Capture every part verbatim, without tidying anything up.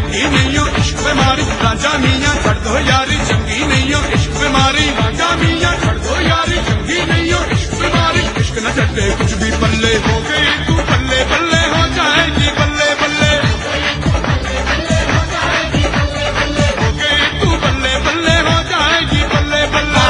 चंगी नहीं हो इश्क बीमारी राजा मियां छड़ दो यारी चंगी नहीं हो इश्क बीमारी राजा मियां छड़ दो यारी चंगी नहीं हो इश्क बीमारी इश्क न छड़े कुछ भी पल्ले हो गई तू बल्ले बल्ले हो जाएगी बल्ले बल्ले हो गई तू बल्ले बल्ले हो जाएगी बल्ले बल्ले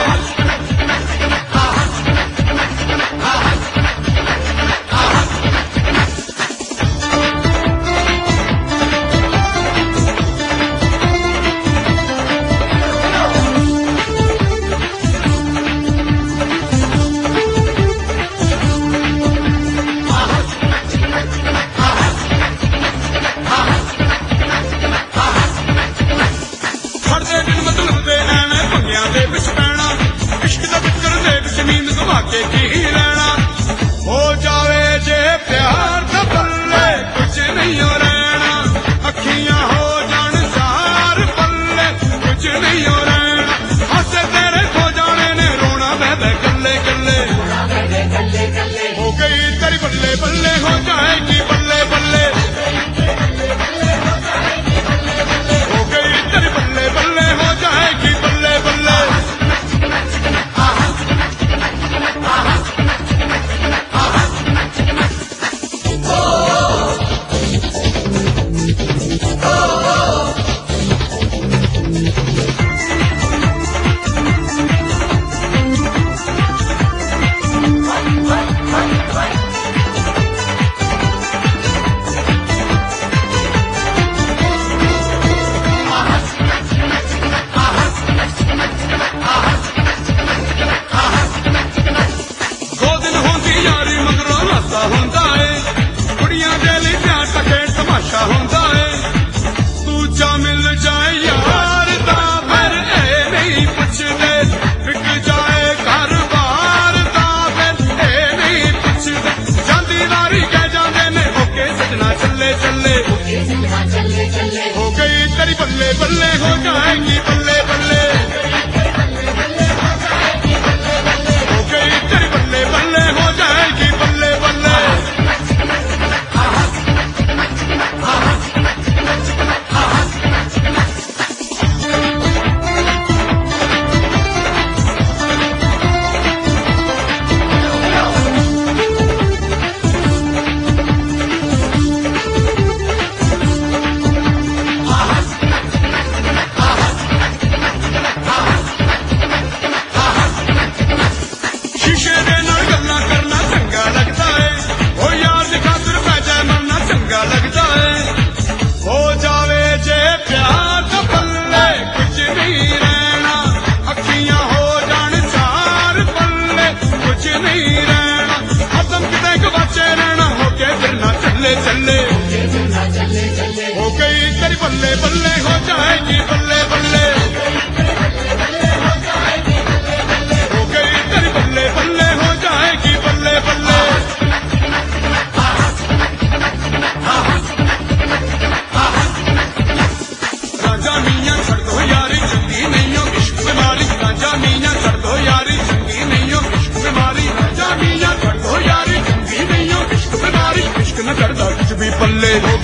के की रहना हो जावे जे प्यार दा पल्ले कुछ नहीं हो रहना अखियां हो जान सार पल्ले कुछ नहीं हो रहना हंसे तेरे खो जाने ने रोना बह गल्ले गल्ले हो गई तेरी बल्ले बल्ले हो जाएगी बल्ले बल्ले हो गई तेरी बल्ले बल्ले हो जाएगी बल्ले बल्ले होंदा है कुड़ियां दे लई प्यार तके तमाशा होंदा है दूजा मिल जाए यार दा फिर ए नहीं पुछदे विक जाए घर बार दा फिर ए नहीं पुछदे जांदी वारी कह जांदे ने होके सजना चले चले हो गई तेरी बल्ले बल्ले हो जाएगी बल्ले बल्ले हो गई तेरी बल्ले बल्ले हो जाएगी बल्ले बल्ले चले हो गई तेरी बल्ले बल्ले हो जाएगी बल्ले बल्ले हो गई तेरी बल्ले बल्ले हो जाएगी बल्ले बल्ले राजा मियां छड़ दो यारी चंगी नहीं हो इश्क बीमारी राजा मियां छड़ दो यारी चंगी नहीं हो इश्क बीमारी राजा मियां छड़ दो यारी चंगी नहीं हो इश्क बीमारी इश्क न करदा कुछ भी पल्ले हो